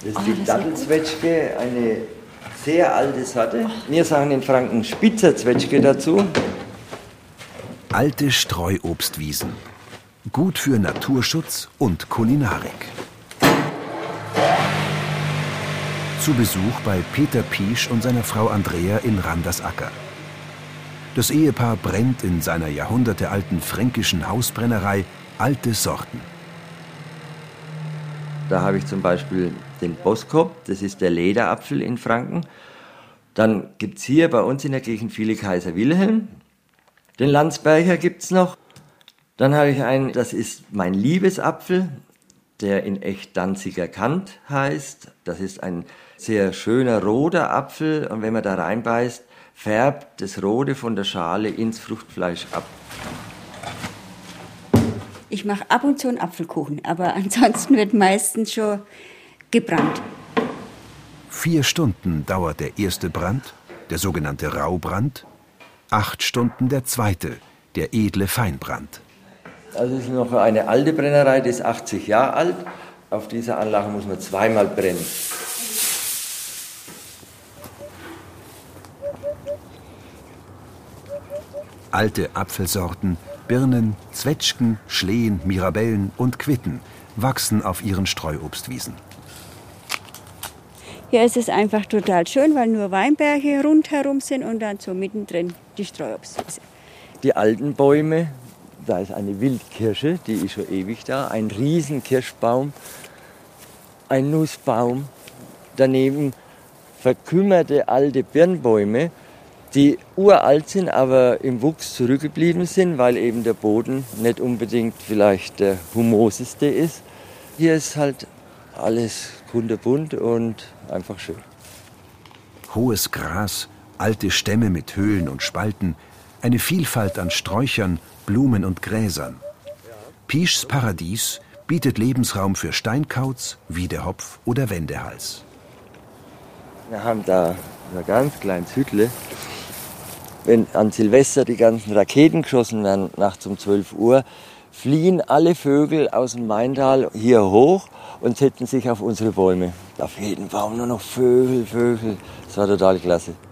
Das ist die Dattelzwetschge, eine sehr alte Sorte. Wir sagen in Franken Spitzerzwetschge dazu. Alte Streuobstwiesen. Gut für Naturschutz und Kulinarik. Zu Besuch bei Peter Piesch und seiner Frau Andrea in Randersacker. Das Ehepaar brennt in seiner jahrhundertealten fränkischen Hausbrennerei alte Sorten. Da habe ich zum Beispiel den Boskop, das ist der Lederapfel in Franken. Dann gibt es hier bei uns in der Gegend viele Kaiser Wilhelm. Den Landsberger gibt es noch. Dann habe ich einen, das ist mein Liebesapfel, der in echt Danziger Kant heißt. Das ist ein sehr schöner roter Apfel und wenn man da reinbeißt, färbt das Rote von der Schale ins Fruchtfleisch ab. Ich mache ab und zu einen Apfelkuchen, aber ansonsten wird meistens schon gebrannt. 4 Stunden dauert der erste Brand, der sogenannte Raubrand. 8 Stunden der zweite, der edle Feinbrand. Also es ist noch eine alte Brennerei, die ist 80 Jahre alt. Auf dieser Anlage muss man zweimal brennen. Alte Apfelsorten, Birnen, Zwetschgen, Schlehen, Mirabellen und Quitten wachsen auf ihren Streuobstwiesen. Hier ist es einfach total schön, weil nur Weinberge rundherum sind und dann so mittendrin die Streuobstwiese. Die alten Bäume, da ist eine Wildkirsche, die ist schon ewig da, ein riesen Kirschbaum, ein Nussbaum, daneben verkümmerte alte Birnbäume, die uralt sind, aber im Wuchs zurückgeblieben sind, weil eben der Boden nicht unbedingt vielleicht der humoseste ist. Hier ist halt alles kunterbunt und einfach schön. Hohes Gras, alte Stämme mit Höhlen und Spalten, eine Vielfalt an Sträuchern, Blumen und Gräsern. Pieschs Paradies bietet Lebensraum für Steinkauz, Wiedehopf oder Wendehals. Wir haben da ein ganz kleines Hüttle. Wenn an Silvester die ganzen Raketen geschossen werden, nachts um 12 Uhr, fliehen alle Vögel aus dem Maintal hier hoch und setzen sich auf unsere Bäume. Auf jeden Baum nur noch Vögel, Vögel. Das war total klasse.